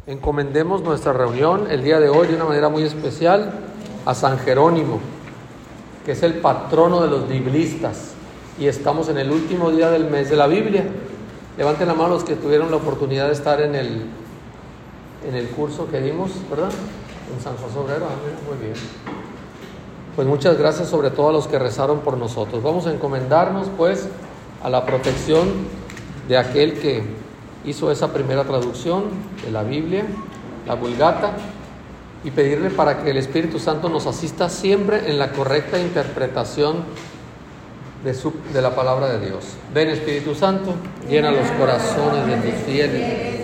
Encomendemos nuestra reunión el día de hoy de una manera muy especial a San Jerónimo, que es el patrono de los biblistas, y estamos en el último día del mes de la Biblia. Levanten la mano los que tuvieron la oportunidad de estar en el curso que dimos, ¿verdad? En San José Obrero. Muy bien. Pues muchas gracias, sobre todo a los que rezaron por nosotros. Vamos a encomendarnos pues a la protección de aquel que hizo esa primera traducción de la Biblia, la Vulgata, y pedirle para que el Espíritu Santo nos asista siempre en la correcta interpretación de la palabra de Dios. Ven, Espíritu Santo, llena los corazones de tus fieles,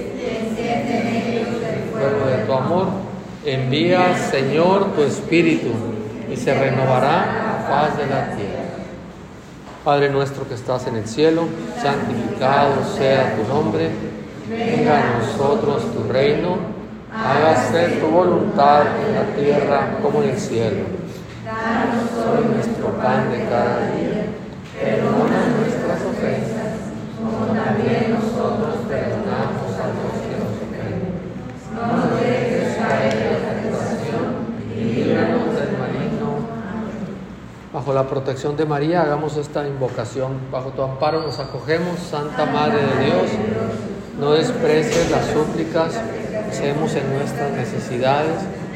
el fuego de tu amor. Envía, Señor, tu Espíritu, y se renovará la faz de la tierra. Padre nuestro que estás en el cielo, santificado sea tu nombre. Venga a nosotros tu reino, hágase tu voluntad en la tierra como en el cielo. Danos hoy nuestro pan de cada día, perdona nuestras ofensas, como también nosotros perdonamos a los que nos ofenden. No nos dejes caer en la tentación y líbranos del maligno. Bajo la protección de María hagamos esta invocación. Bajo tu amparo nos acogemos, Santa Madre de Dios. No desprecies las súplicas que hacemos en nuestras necesidades,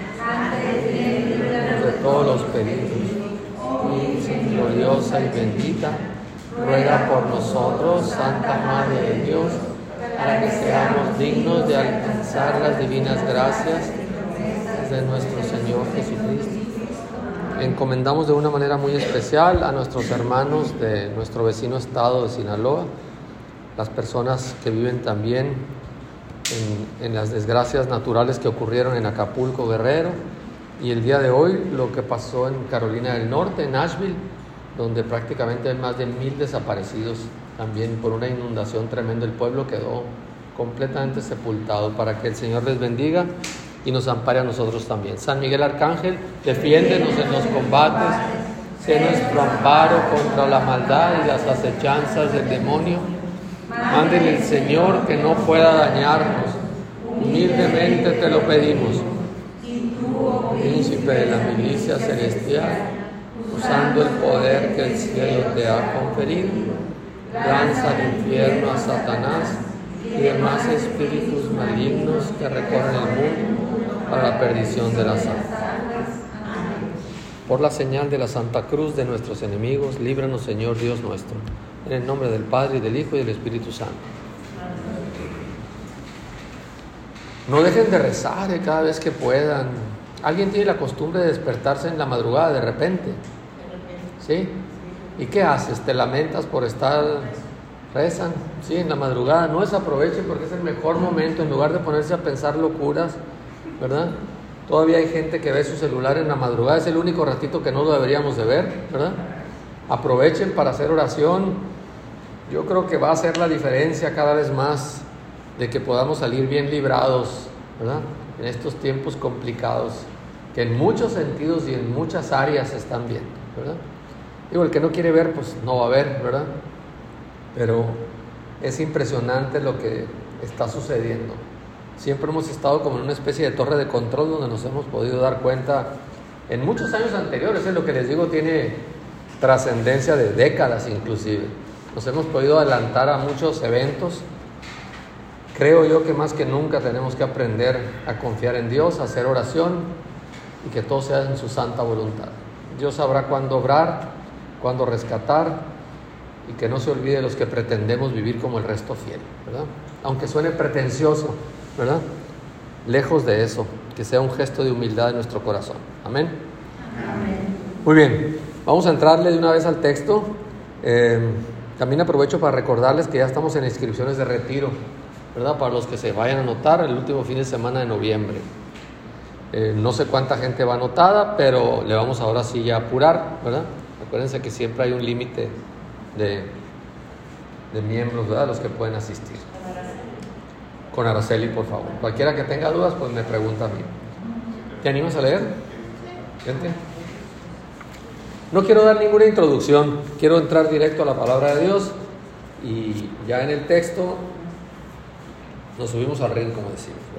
de todos los peligros. Gloriosa y bendita, ruega por nosotros, Santa Madre de Dios, para que seamos dignos de alcanzar las divinas gracias de nuestro Señor Jesucristo. Encomendamos de una manera muy especial a nuestros hermanos de nuestro vecino estado de Sinaloa, las personas que viven también en las desgracias naturales que ocurrieron en Acapulco, Guerrero, y el día de hoy lo que pasó en Carolina del Norte, en Nashville, donde prácticamente hay más de 1,000 desaparecidos también por una inundación tremenda. El pueblo quedó completamente sepultado. Para que el Señor les bendiga y nos ampare a nosotros también. San Miguel Arcángel, defiéndenos en los combates, sé nuestro amparo contra la maldad y las acechanzas del demonio. Mándele el Señor que no pueda dañarnos, humildemente te lo pedimos. Príncipe de la milicia celestial, usando el poder que el cielo te ha conferido, lanza al infierno a Satanás y demás espíritus malignos que recorren el mundo para la perdición de las almas. Por la señal de la Santa Cruz de nuestros enemigos, líbranos, Señor Dios nuestro, en el nombre del Padre, y del Hijo, y del Espíritu Santo. No dejen de rezar cada vez que puedan. ¿Alguien tiene la costumbre de despertarse en la madrugada de repente? ¿Sí? ¿Y qué haces? ¿Te lamentas por estar? ¿Rezan? Sí, en la madrugada. No desaprovechen porque es el mejor momento, en lugar de ponerse a pensar locuras, ¿verdad? Todavía hay gente que ve su celular en la madrugada, es el único ratito que no lo deberíamos de ver, ¿verdad? Aprovechen para hacer oración. Yo creo que va a hacer la diferencia cada vez más de que podamos salir bien librados, ¿verdad? En estos tiempos complicados, que en muchos sentidos y en muchas áreas se están viendo, ¿verdad? Digo, el que no quiere ver, pues no va a ver, ¿verdad? Pero es impresionante lo que está sucediendo. Siempre hemos estado como en una especie de torre de control donde nos hemos podido dar cuenta en muchos años anteriores. Lo que les digo tiene trascendencia de décadas inclusive. Nos hemos podido adelantar a muchos eventos. Creo yo que más que nunca tenemos que aprender a confiar en Dios, a hacer oración y que todo sea en su santa voluntad. Dios sabrá cuándo obrar, cuándo rescatar, y que no se olvide los que pretendemos vivir como el resto fiel, ¿verdad? Aunque suene pretencioso, ¿verdad? Lejos de eso, que sea un gesto de humildad en nuestro corazón. Amén. Amén. Muy bien, vamos a entrarle de una vez al texto. También aprovecho para recordarles que ya estamos en inscripciones de retiro, ¿verdad? Para los que se vayan a anotar el último fin de semana de noviembre. No sé cuánta gente va anotada, pero le vamos ahora sí ya a apurar, ¿verdad? Acuérdense que siempre hay un límite de miembros, ¿verdad? Los que pueden asistir. Con Araceli, por favor. Cualquiera que tenga dudas, pues me pregunta a mí. ¿Te animas a leer? Gente. No quiero dar ninguna introducción, quiero entrar directo a la palabra de Dios y ya en el texto nos subimos al ring, como decimos, ¿verdad?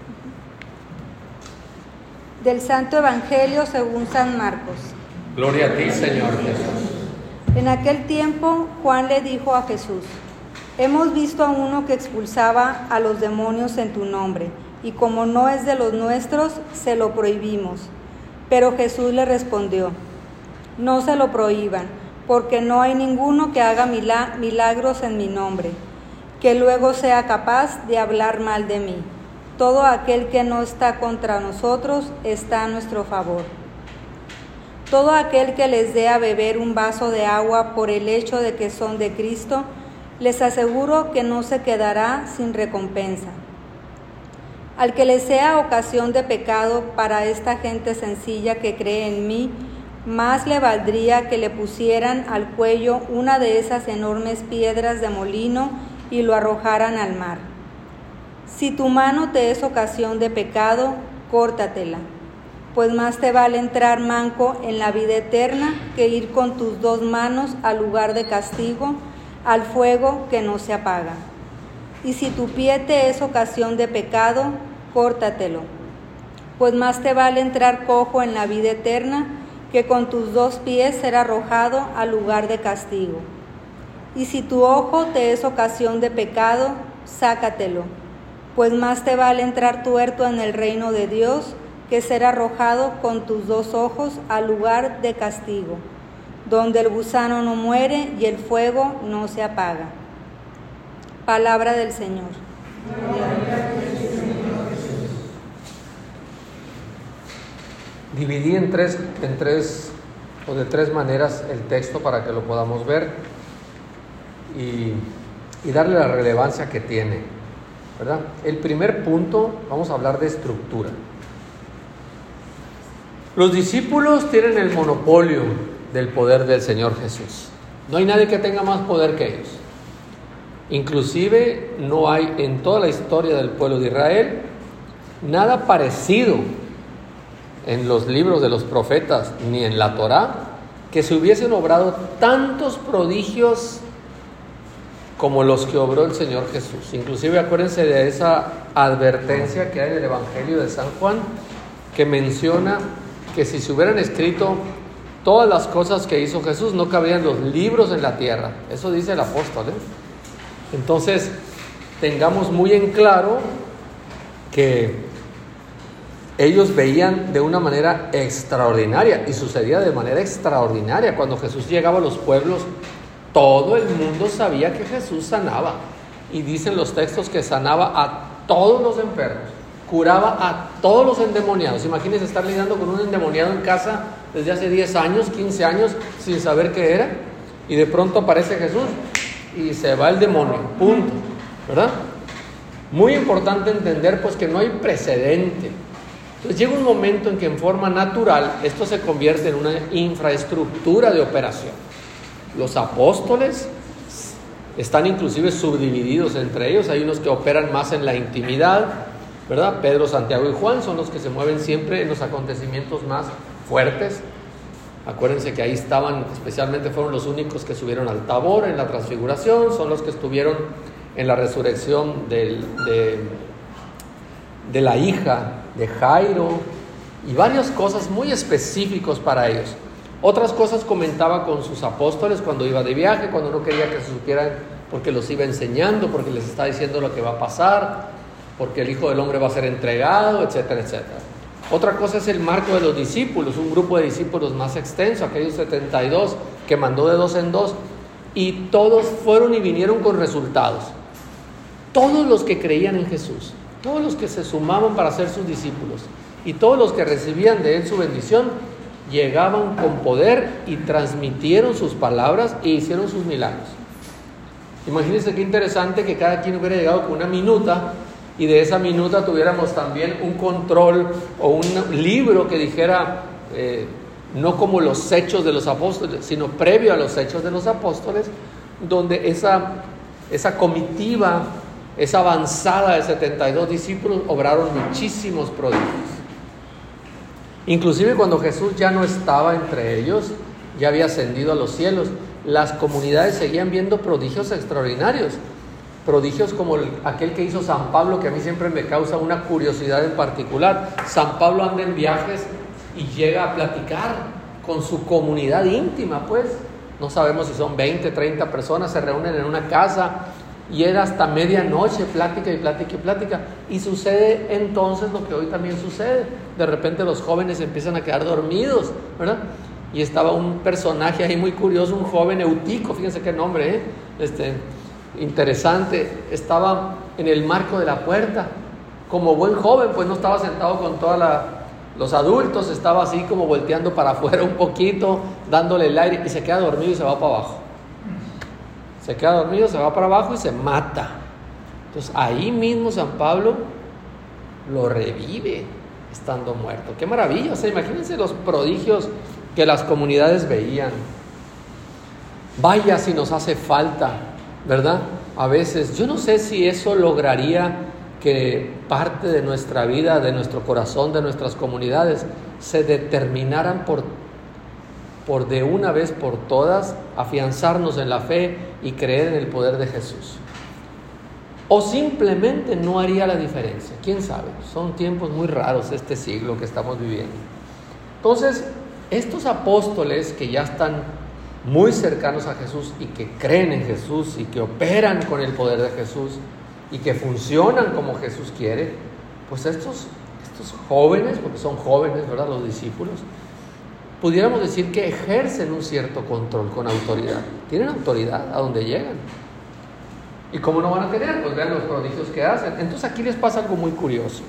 Del Santo Evangelio según San Marcos. Gloria a ti, Señor Jesús. En aquel tiempo, Juan le dijo a Jesús: hemos visto a uno que expulsaba a los demonios en tu nombre, y como no es de los nuestros, se lo prohibimos. Pero Jesús le respondió: no se lo prohíban, porque no hay ninguno que haga milagros en mi nombre, que luego sea capaz de hablar mal de mí. Todo aquel que no está contra nosotros está a nuestro favor. Todo aquel que les dé a beber un vaso de agua por el hecho de que son de Cristo, les aseguro que no se quedará sin recompensa. Al que les sea ocasión de pecado para esta gente sencilla que cree en mí, más le valdría que le pusieran al cuello una de esas enormes piedras de molino y lo arrojaran al mar. Si tu mano te es ocasión de pecado, córtatela, pues más te vale entrar manco en la vida eterna que ir con tus dos manos al lugar de castigo, al fuego que no se apaga. Y si tu pie te es ocasión de pecado, córtatelo, pues más te vale entrar cojo en la vida eterna que con tus dos pies ser arrojado al lugar de castigo. Y si tu ojo te es ocasión de pecado, sácatelo, pues más te vale entrar tuerto en el reino de Dios que ser arrojado con tus dos ojos al lugar de castigo, donde el gusano no muere y el fuego no se apaga. Palabra del Señor. Dividí de tres maneras el texto para que lo podamos ver y darle la relevancia que tiene, ¿verdad? El primer punto, vamos a hablar de estructura. Los discípulos tienen el monopolio del poder del Señor Jesús. No hay nadie que tenga más poder que ellos. Inclusive no hay en toda la historia del pueblo de Israel nada parecido en los libros de los profetas ni en la Torá que se hubiesen obrado tantos prodigios como los que obró el Señor Jesús. Inclusive acuérdense de esa advertencia que hay en el Evangelio de San Juan, que menciona que si se hubieran escrito todas las cosas que hizo Jesús, no cabrían los libros en la tierra. Eso dice el apóstol, Entonces, tengamos muy en claro que ellos veían de una manera extraordinaria, y sucedía de manera extraordinaria. Cuando Jesús llegaba a los pueblos, todo el mundo sabía que Jesús sanaba. Y dicen los textos que sanaba a todos los enfermos, curaba a todos los endemoniados. Imagínense estar lidiando con un endemoniado en casa desde hace 10 años, 15 años, sin saber qué era, y de pronto aparece Jesús y se va el demonio, punto, ¿verdad? Muy importante entender pues que no hay precedente. Entonces llega un momento en que en forma natural esto se convierte en una infraestructura de operación. Los apóstoles están inclusive subdivididos entre ellos. Hay unos que operan más en la intimidad, ¿verdad? Pedro, Santiago y Juan son los que se mueven siempre en los acontecimientos más fuertes. Acuérdense que ahí estaban, especialmente fueron los únicos que subieron al Tabor en la transfiguración, son los que estuvieron en la resurrección de la hija de Jairo, y varias cosas muy específicos para ellos. Otras cosas comentaba con sus apóstoles cuando iba de viaje, cuando no quería que se supieran, porque los iba enseñando, porque les está diciendo lo que va a pasar, porque el Hijo del Hombre va a ser entregado, etcétera, etcétera. Otra cosa es el marco de los discípulos, un grupo de discípulos más extenso, aquellos 72 que mandó de 2 en 2, y todos fueron y vinieron con resultados. Todos los que creían en Jesús, todos los que se sumaban para ser sus discípulos y todos los que recibían de Él su bendición, llegaban con poder y transmitieron sus palabras e hicieron sus milagros. Imagínense qué interesante que cada quien hubiera llegado con una minuta, y de esa minuta tuviéramos también un control o un libro que dijera, no como los hechos de los apóstoles, sino previo a los hechos de los apóstoles, donde esa comitiva, esa avanzada de 72 discípulos obraron muchísimos prodigios. Inclusive cuando Jesús ya no estaba entre ellos, ya había ascendido a los cielos, las comunidades seguían viendo prodigios extraordinarios. prodigios como aquel que hizo San Pablo, que a mí siempre me causa una curiosidad en particular. San Pablo anda en viajes y llega a platicar con su comunidad íntima, pues. No sabemos si son 20, 30 personas, se reúnen en una casa y era hasta medianoche, plática y plática y plática. Y sucede entonces lo que hoy también sucede. De repente los jóvenes empiezan a quedar dormidos, ¿verdad? Y estaba un personaje ahí muy curioso, un joven Eutico, fíjense qué nombre, interesante. Estaba en el marco de la puerta. Como buen joven, pues no estaba sentado con los adultos, estaba así como volteando para afuera un poquito, dándole el aire, y se queda dormido y se va para abajo. Se queda dormido, se va para abajo y se mata. Entonces ahí mismo San Pablo lo revive estando muerto. ¡Qué maravilla! O sea, imagínense los prodigios que las comunidades veían. Vaya si nos hace falta, ¿verdad? A veces, yo no sé si eso lograría que parte de nuestra vida, de nuestro corazón, de nuestras comunidades, se determinaran por de una vez por todas afianzarnos en la fe y creer en el poder de Jesús. O simplemente no haría la diferencia. ¿Quién sabe? Son tiempos muy raros este siglo que estamos viviendo. Entonces, estos apóstoles que ya están muy cercanos a Jesús y que creen en Jesús y que operan con el poder de Jesús y que funcionan como Jesús quiere, pues estos jóvenes, porque son jóvenes, ¿verdad?, los discípulos, pudiéramos decir que ejercen un cierto control con autoridad. Tienen autoridad a donde llegan. ¿Y cómo no van a tener? Pues vean los prodigios que hacen. Entonces aquí les pasa algo muy curioso.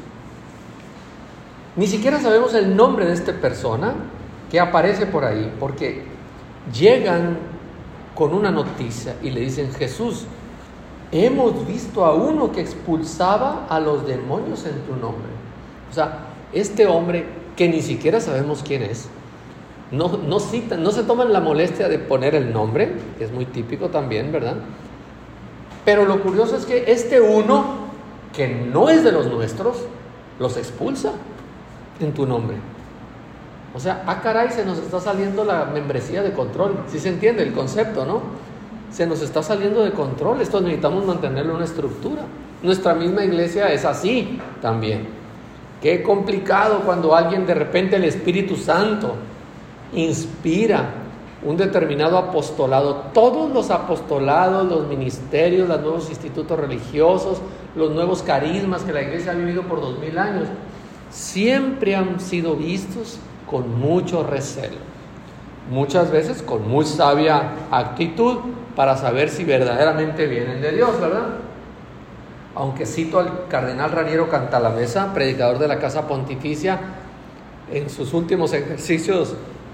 Ni siquiera sabemos el nombre de esta persona que aparece por ahí, porque llegan con una noticia y le dicen: Jesús, hemos visto a uno que expulsaba a los demonios en tu nombre. O sea, este hombre que ni siquiera sabemos quién es, no citan, no se toman la molestia de poner el nombre, que es muy típico también, ¿verdad? Pero lo curioso es que este uno, que no es de los nuestros, los expulsa en tu nombre. O sea, caray, se nos está saliendo la membresía de control. ¿Sí se entiende el concepto, no? Se nos está saliendo de control. Esto necesitamos mantenerle una estructura. Nuestra misma iglesia es así también. Qué complicado cuando alguien, de repente, el Espíritu Santo inspira un determinado apostolado. Todos los apostolados, los ministerios, los nuevos institutos religiosos, los nuevos carismas que la iglesia ha vivido por 2000 años, siempre han sido vistos con mucho recelo, muchas veces con muy sabia actitud, para saber si verdaderamente vienen de Dios, ¿verdad? Aunque cito al cardenal Raniero Cantalamessa, predicador de la Casa Pontificia, en sus últimos ejercicios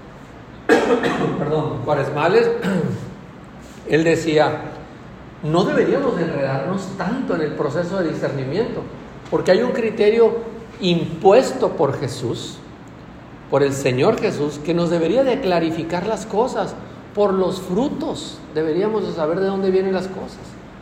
cuaresmales, él decía: no deberíamos de enredarnos tanto en el proceso de discernimiento, porque hay un criterio impuesto por Jesús, por el Señor Jesús, que nos debería de clarificar las cosas. Por los frutos deberíamos de saber de dónde vienen las cosas.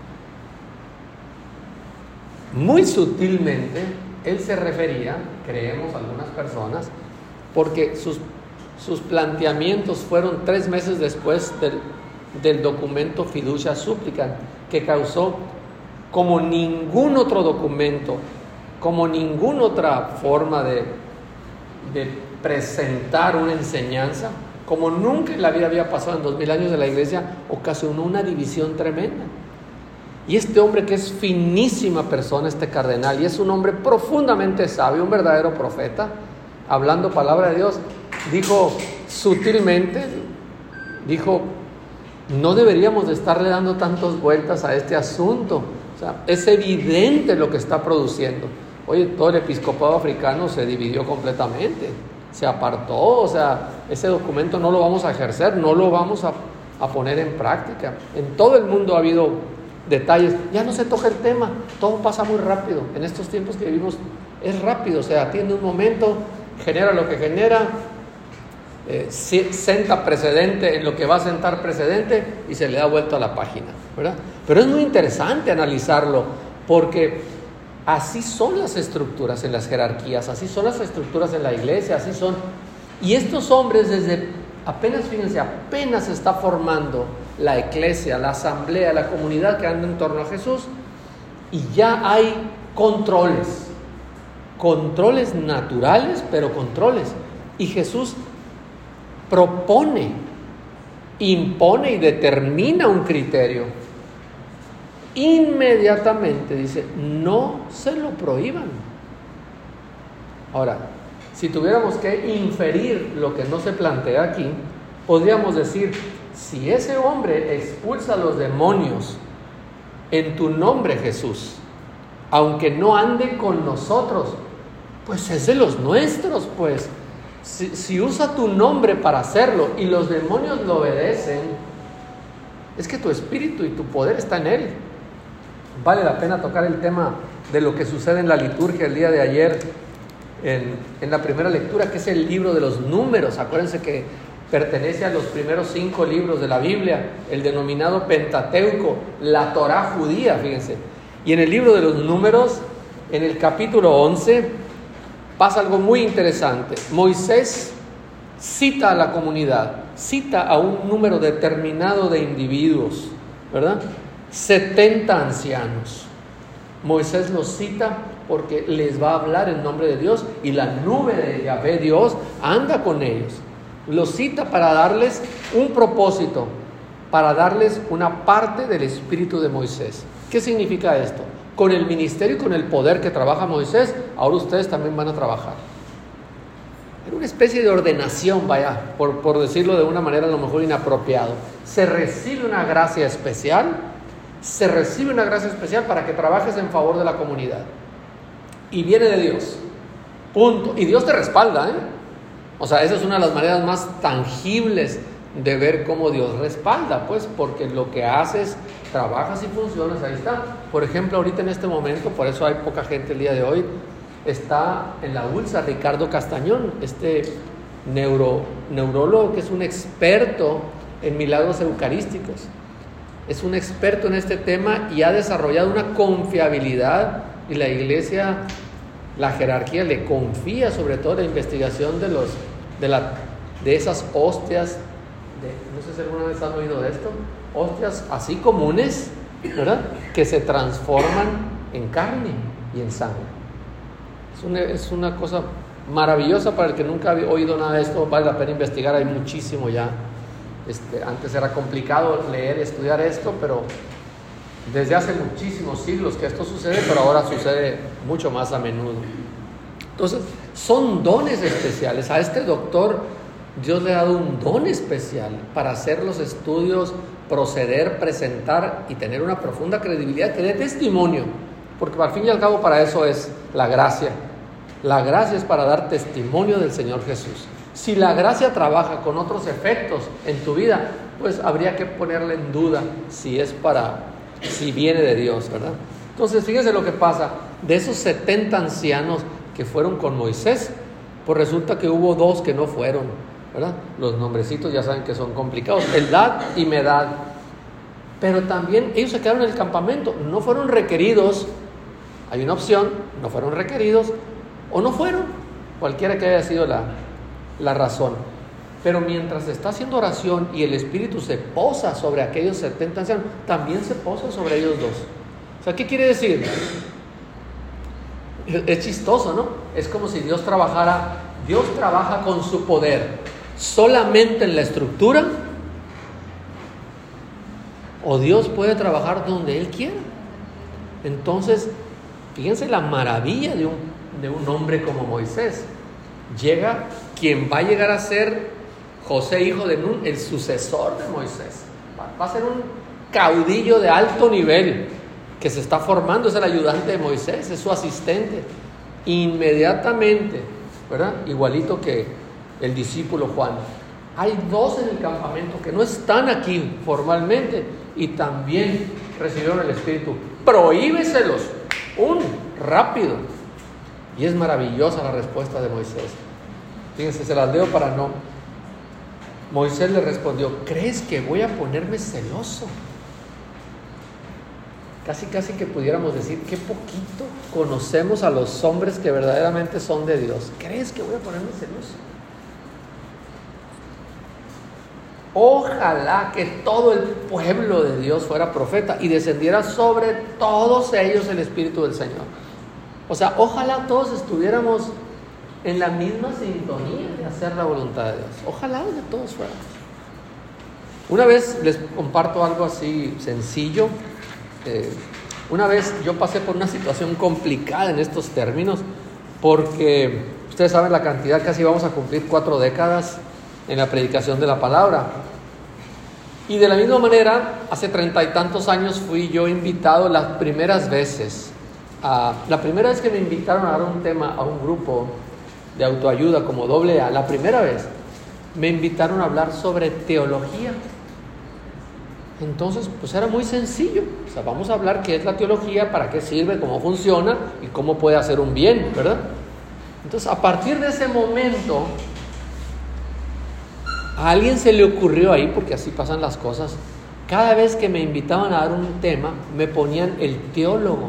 Muy sutilmente él se refería, creemos algunas personas, porque sus planteamientos fueron 3 meses después del documento Fiducia Supplicans, que causó, como ningún otro documento, como ninguna otra forma de presentar una enseñanza, como nunca en la vida había pasado en 2000 años de la iglesia, ocasionó una división tremenda. Y este hombre, que es finísima persona, este cardenal, y es un hombre profundamente sabio, un verdadero profeta, hablando palabra de Dios, dijo sutilmente, no deberíamos de estarle dando tantas vueltas a este asunto. O sea, es evidente lo que está produciendo. Oye, todo el episcopado africano se dividió completamente, se apartó. O sea, ese documento no lo vamos a ejercer, no lo vamos a poner en práctica. En todo el mundo ha habido detalles. Ya no se toca el tema, todo pasa muy rápido. En estos tiempos que vivimos es rápido, o sea, atiende un momento, genera lo que genera, senta precedente en lo que va a sentar precedente y se le da vuelta a la página, ¿verdad? Pero es muy interesante analizarlo, porque así son las estructuras en las jerarquías, así son las estructuras en la iglesia, así son. Y estos hombres, apenas se está formando la iglesia, la asamblea, la comunidad que anda en torno a Jesús, y ya hay controles naturales, pero controles. Y Jesús propone, impone y determina un criterio. Inmediatamente dice, no se lo prohíban. Ahora, si tuviéramos que inferir lo que no se plantea aquí, podríamos decir, si ese hombre expulsa a los demonios en tu nombre, Jesús, aunque no ande con nosotros, pues es de los nuestros, pues. Si usa tu nombre para hacerlo y los demonios lo obedecen, es que tu espíritu y tu poder está en él. Vale la pena tocar el tema de lo que sucede en la liturgia el día de ayer, en la primera lectura, que es el libro de los números. Acuérdense que pertenece a los primeros 5 libros de la Biblia, el denominado Pentateuco, la Torá judía, fíjense. Y en el libro de los números, en el capítulo 11, pasa algo muy interesante. Moisés cita a la comunidad, cita a un número determinado de individuos, ¿verdad? 70 ancianos. Moisés los cita porque les va a hablar en nombre de Dios y la nube de Yahvé Dios anda con ellos. Los cita para darles un propósito, para darles una parte del espíritu de Moisés. ¿Qué significa esto? Con el ministerio y con el poder que trabaja Moisés, ahora ustedes también van a trabajar. Era una especie de ordenación, vaya, por decirlo de una manera a lo mejor inapropiado. Se recibe una gracia especial, para que trabajes en favor de la comunidad. Y viene de Dios. Punto. Y Dios te respalda, ¿eh? O sea, esa es una de las maneras más tangibles de ver cómo Dios respalda, pues, porque lo que haces, trabajas y funcionas, ahí está. Por ejemplo, ahorita en este momento, por eso hay poca gente el día de hoy, está en la ULSA Ricardo Castañón, este neurólogo que es un experto en milagros eucarísticos. Es un experto en este tema y ha desarrollado una confiabilidad, y la iglesia, la jerarquía le confía sobre todo la investigación de esas hostias, no sé si alguna vez han oído de esto, hostias así comunes, ¿verdad?, que se transforman en carne y en sangre. Es una cosa maravillosa. Para el que nunca ha oído nada de esto, vale la pena investigar, hay muchísimo ya. Antes era complicado leer y estudiar esto, pero desde hace muchísimos siglos que esto sucede, pero ahora sucede mucho más a menudo. Entonces, son dones especiales. A este doctor Dios le ha dado un don especial para hacer los estudios, proceder, presentar y tener una profunda credibilidad que dé testimonio, porque al fin y al cabo para eso es la gracia. La gracia es para dar testimonio del Señor Jesús. Si la gracia trabaja con otros efectos en tu vida, pues habría que ponerle en duda si viene de Dios, ¿verdad? Entonces, fíjense lo que pasa. De esos 70 ancianos que fueron con Moisés, pues resulta que hubo 2 que no fueron, ¿verdad? Los nombrecitos ya saben que son complicados, Eldad y Medad. Pero también ellos se quedaron en el campamento, no fueron requeridos. Hay una opción, no fueron requeridos o no fueron, cualquiera que haya sido la razón. Pero mientras se está haciendo oración y el Espíritu se posa sobre aquellos 70 ancianos, también se posa sobre ellos 2. O sea, ¿qué quiere decir? Es chistoso, ¿no? Es como si Dios trabaja con su poder solamente en la estructura, o Dios puede trabajar donde Él quiera. Entonces, fíjense la maravilla de un hombre como Moisés. Llega quien va a llegar a ser José, hijo de Nun, el sucesor de Moisés. Va a ser un caudillo de alto nivel que se está formando, es el ayudante de Moisés, es su asistente. Inmediatamente, ¿verdad?, igualito que el discípulo Juan. Hay 2 en el campamento que no están aquí formalmente y también recibieron el Espíritu. Prohíbeselos, rápido. Y es maravillosa la respuesta de Moisés. Fíjense, se las leo para no. Moisés le respondió: ¿crees que voy a ponerme celoso? Casi que pudiéramos decir, qué poquito conocemos a los hombres que verdaderamente son de Dios. ¿Crees que voy a ponerme celoso? ojalá que todo el pueblo de Dios fuera profeta y descendiera sobre todos ellos el Espíritu del Señor. O sea, ojalá todos estuviéramos en la misma sintonía de hacer la voluntad de Dios. Ojalá que todos fuéramos. Una vez les comparto algo así sencillo. Una vez yo pasé por una situación complicada en estos términos, porque ustedes saben la cantidad, casi vamos a cumplir 4 décadas en la predicación de la palabra. Y de la misma manera, hace 30 y tantos años fui yo invitado las primeras veces. La primera vez que me invitaron a dar un tema a un grupo de autoayuda como AA, la primera vez me invitaron a hablar sobre teología. Entonces, pues era muy sencillo. O sea, vamos a hablar qué es la teología, para qué sirve, cómo funciona y cómo puede hacer un bien, ¿verdad? Entonces, a partir de ese momento, a alguien se le ocurrió ahí, porque así pasan las cosas, cada vez que me invitaban a dar un tema, me ponían el teólogo.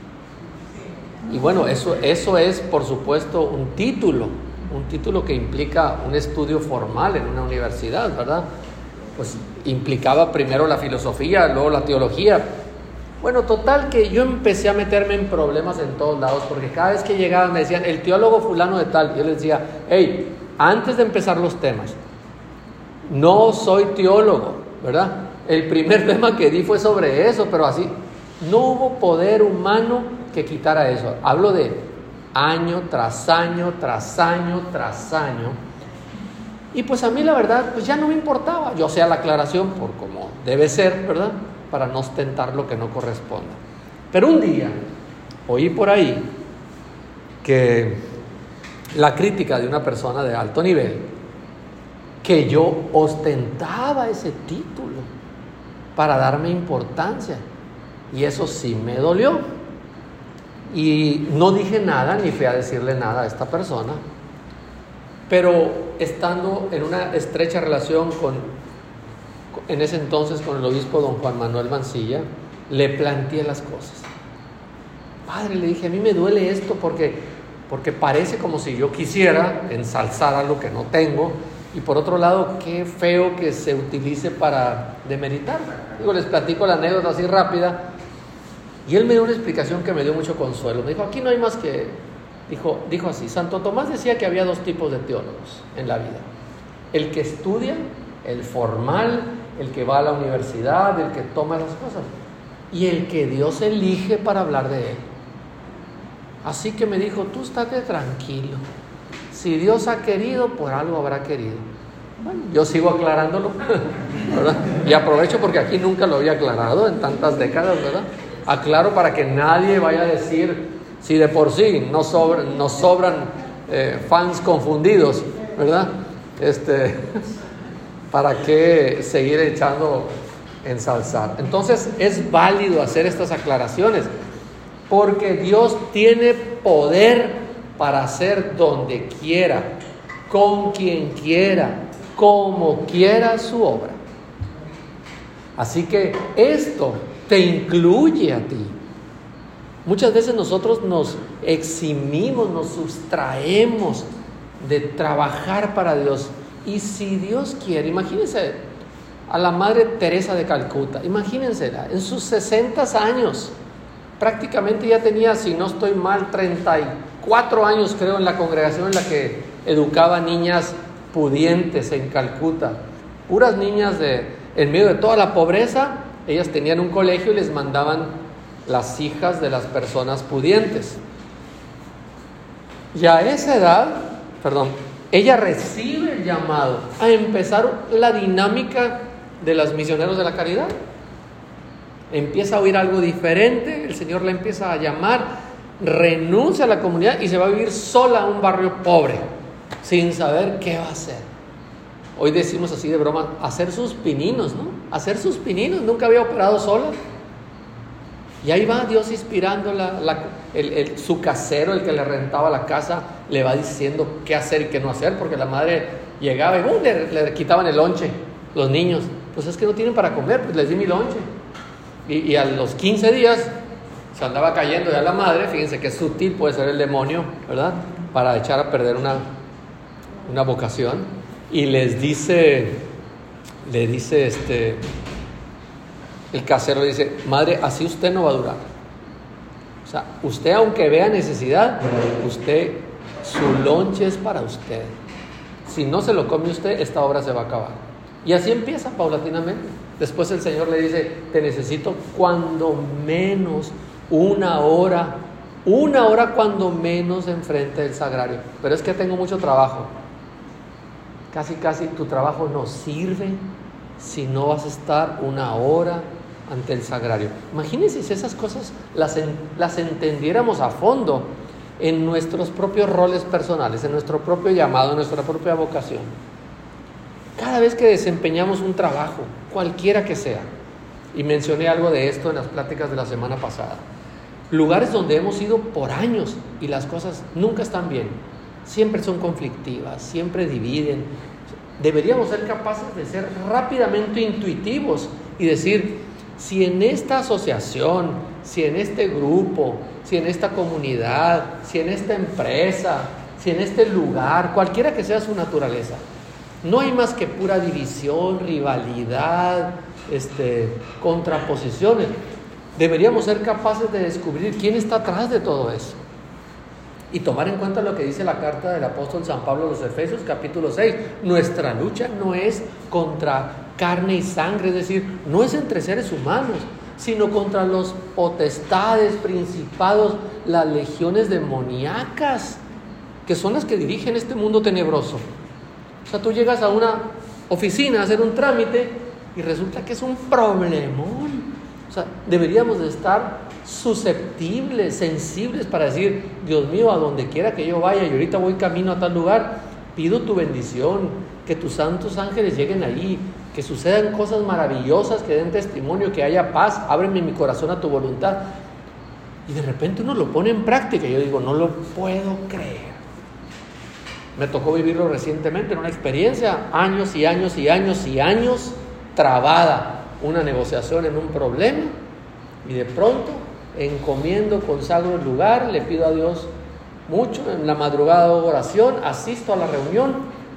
Y bueno, eso es, por supuesto, un título que implica un estudio formal en una universidad, ¿verdad? Pues implicaba primero la filosofía, luego la teología. Bueno, total que yo empecé a meterme en problemas en todos lados, porque cada vez que llegaban me decían, el teólogo fulano de tal. Yo les decía, hey, antes de empezar los temas, no soy teólogo, ¿verdad? El primer tema que di fue sobre eso, pero así, no hubo poder humano que quitara eso. Hablo de año tras año, tras año, tras año. Y pues a mí la verdad, pues ya no me importaba. Yo hacía la aclaración por como debe ser, ¿verdad? Para no ostentar lo que no corresponda. Pero un día oí por ahí que la crítica de una persona de alto nivel, que yo ostentaba ese título para darme importancia. Y eso sí me dolió. Y no dije nada, ni fui a decirle nada a esta persona. Pero estando en una estrecha relación en ese entonces con el obispo don Juan Manuel Mancilla, le planteé las cosas. Padre, le dije, a mí me duele esto porque parece como si yo quisiera ensalzar algo que no tengo, y por otro lado, qué feo que se utilice para demeritar. Digo, les platico la anécdota así rápida, y él me dio una explicación que me dio mucho consuelo. Me dijo, aquí no hay más que... Dijo así, Santo Tomás decía que había 2 tipos de teólogos en la vida: el que estudia, el formal, el que va a la universidad, el que toma las cosas, y el que Dios elige para hablar de él. Así que me dijo, tú estate tranquilo, si Dios ha querido, por algo habrá querido. Bueno, yo sigo aclarándolo, ¿verdad? Y aprovecho porque aquí nunca lo había aclarado en tantas décadas, ¿verdad? Aclaro para que nadie vaya a decir, si de por sí nos sobran fans confundidos, ¿verdad? ¿Para qué seguir echando ensalzar? Entonces es válido hacer estas aclaraciones, porque Dios tiene poder para hacer donde quiera, con quien quiera, como quiera su obra. Así que esto te incluye a ti. Muchas veces nosotros nos eximimos, nos sustraemos de trabajar para Dios. Y si Dios quiere, imagínense a la Madre Teresa de Calcuta, imagínensela, en sus 60 años, prácticamente ya tenía, si no estoy mal, 34 años creo, en la congregación en la que educaba niñas pudientes en Calcuta, puras niñas en medio de toda la pobreza. Ellas tenían un colegio y les mandaban las hijas de las personas pudientes. Y a esa edad, ella recibe el llamado a empezar la dinámica de los misioneros de la caridad. Empieza a oír algo diferente, el Señor la empieza a llamar, renuncia a la comunidad y se va a vivir sola a un barrio pobre, sin saber qué va a hacer. Hoy decimos así de broma, hacer sus pininos, ¿no? Hacer sus pininos, nunca había operado sola. Y ahí va Dios inspirándola, su casero, el que le rentaba la casa, le va diciendo qué hacer y qué no hacer, porque la madre llegaba y le quitaban el lonche, los niños. Pues es que no tienen para comer, pues les di mi lonche. Y a los 15 días se andaba cayendo ya la madre. Fíjense qué sutil puede ser el demonio, ¿verdad? Para echar a perder una vocación. Y les dice le dice el casero le dice: madre, así usted no va a durar. O sea, usted, aunque vea necesidad, su lonche es para usted. Si no se lo come usted, esta obra se va a acabar. Y así empieza paulatinamente. Después el Señor le dice: te necesito cuando menos una hora cuando menos enfrente del sagrario. Pero es que tengo mucho trabajo. Casi tu trabajo no sirve si no vas a estar una hora ante el sagrario. Imagínense si esas cosas las entendiéramos a fondo en nuestros propios roles personales, en nuestro propio llamado, en nuestra propia vocación. Cada vez que desempeñamos un trabajo, cualquiera que sea, y mencioné algo de esto en las pláticas de la semana pasada, lugares donde hemos ido por años y las cosas nunca están bien, siempre son conflictivas, siempre dividen. Deberíamos ser capaces de ser rápidamente intuitivos y decir: si en esta asociación, si en este grupo, si en esta comunidad, si en esta empresa, si en este lugar, cualquiera que sea su naturaleza, no hay más que pura división, rivalidad, contraposiciones, deberíamos ser capaces de descubrir quién está atrás de todo eso y tomar en cuenta lo que dice la carta del apóstol San Pablo a los Efesios, capítulo 6. Nuestra lucha no es contra carne y sangre, es decir, no es entre seres humanos, sino contra los potestades, principados, las legiones demoníacas, que son las que dirigen este mundo tenebroso. O sea, tú llegas a una oficina a hacer un trámite y resulta que es un problemón. O sea, deberíamos de estar susceptibles, sensibles para decir: Dios mío, a donde quiera que yo vaya, y ahorita voy camino a tal lugar, pido tu bendición, que tus santos ángeles lleguen ahí, que sucedan cosas maravillosas, que den testimonio, que haya paz, ábreme mi corazón a tu voluntad. Y de repente uno lo pone en práctica y yo digo: no lo puedo creer. Me tocó vivirlo recientemente en una experiencia, años y años y años y años trabada, una negociación en un problema, y de pronto encomiendo, consagro el lugar, le pido a Dios mucho, en la madrugada de oración, asisto a la reunión,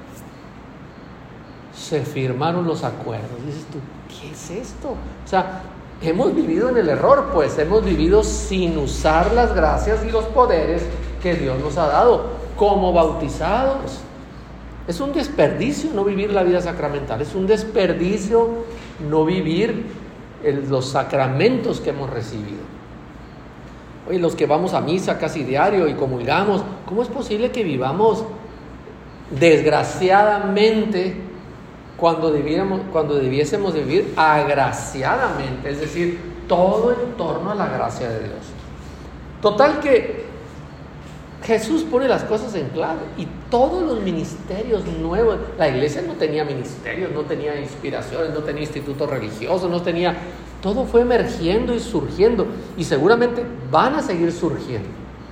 se firmaron los acuerdos. Dices tú: ¿qué es esto? O sea, hemos vivido en el error, pues hemos vivido sin usar las gracias y los poderes que Dios nos ha dado como bautizados. Es un desperdicio no vivir la vida sacramental, es un desperdicio no vivir los sacramentos que hemos recibido. Oye, los que vamos a misa casi diario y comulgamos, ¿cómo es posible que vivamos desgraciadamente cuando debiésemos vivir agraciadamente? Es decir, todo en torno a la gracia de Dios. Total que Jesús pone las cosas en clave y todos los ministerios nuevos. La iglesia no tenía ministerios, no tenía inspiraciones, no tenía institutos religiosos, todo fue emergiendo y surgiendo, y seguramente van a seguir surgiendo.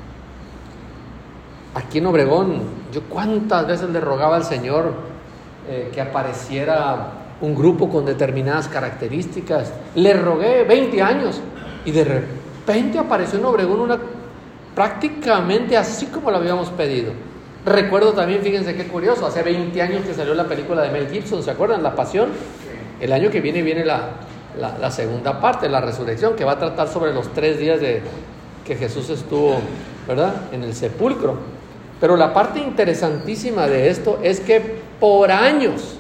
Aquí en Obregón, yo cuántas veces le rogaba al Señor que apareciera un grupo con determinadas características. Le rogué 20 años y de repente apareció en Obregón prácticamente así como lo habíamos pedido. Recuerdo también, fíjense qué curioso, hace 20 años que salió la película de Mel Gibson, ¿se acuerdan? La Pasión. El año que viene la segunda parte, la resurrección, que va a tratar sobre los 3 días que Jesús estuvo, ¿verdad?, en el sepulcro. Pero la parte interesantísima de esto es que por años,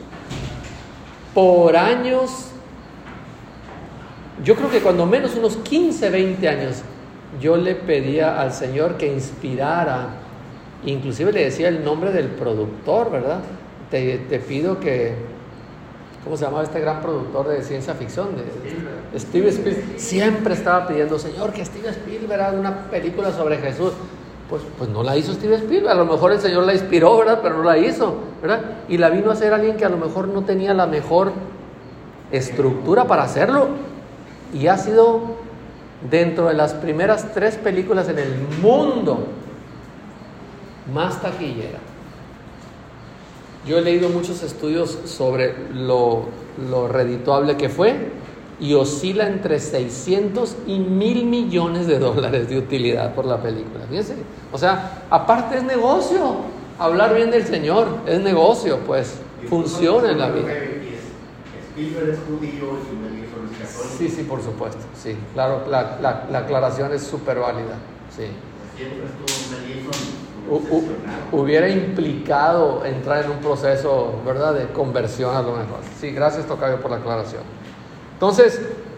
yo creo que cuando menos unos 15, 20 años, yo le pedía al Señor que inspirara, inclusive le decía el nombre del productor, ¿verdad? Te pido que, ¿cómo se llamaba este gran productor de ciencia ficción? Steve Spielberg. Siempre estaba pidiendo: Señor, que Steve Spielberg haga una película sobre Jesús. Pues no la hizo Steve Spielberg, a lo mejor el Señor la inspiró, ¿verdad? Pero no la hizo, ¿verdad? Y la vino a hacer alguien que a lo mejor no tenía la mejor estructura para hacerlo, y ha sido dentro de las primeras 3 películas en el mundo más taquillera. Yo he leído muchos estudios sobre lo redituable que fue, y oscila entre 600 y 1,000 millones de dólares de utilidad por la película. Fíjense, o sea, aparte es negocio, hablar bien del Señor es negocio, pues funciona en la vida. Spielberg es judío y Mel Gibson es católico. Sí, por supuesto, sí, claro, la aclaración es súper válida, sí. Siempre estuvo Mel Gibson. Hubiera implicado entrar en un proceso, ¿verdad?, de conversión a lo mejor. Sí, gracias, tocayo, por la aclaración. Entonces,